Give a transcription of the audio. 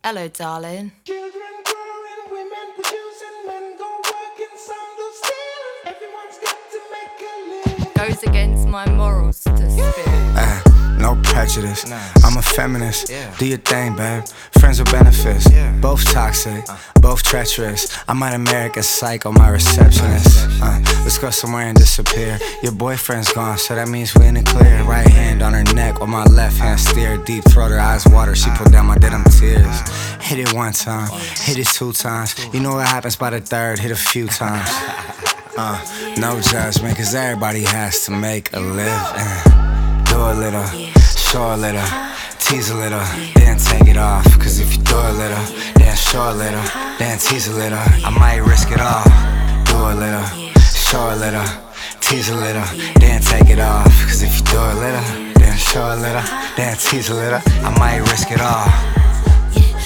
Hello, darling. Children growing, women producing, men go working, some do stealing. Everyone's got to make a living. Goes against my morals to spit. No prejudice, I'm a feminist. Do your thing, babe. Friends with benefits. Both toxic, both treacherous. I might American Psycho, my receptionist. Let's go somewhere and disappear. Your boyfriend's gone, so that means we in the clear. Right hand on her neck, while my left hand steer. Deep throat, her eyes water. She pulled down my denim tears. Hit it one time, hit it two times. You know what happens by the third, hit a few times. No judgment, cause everybody has to make a living. Do a little, show a little, tease a little, then take it off. Cause if you do a little, then show a little, then tease a little, I might risk it all. Do a little, show a little, tease a little, then take it off. Cause if you do a little, then show a little, then tease a little, I might risk it all.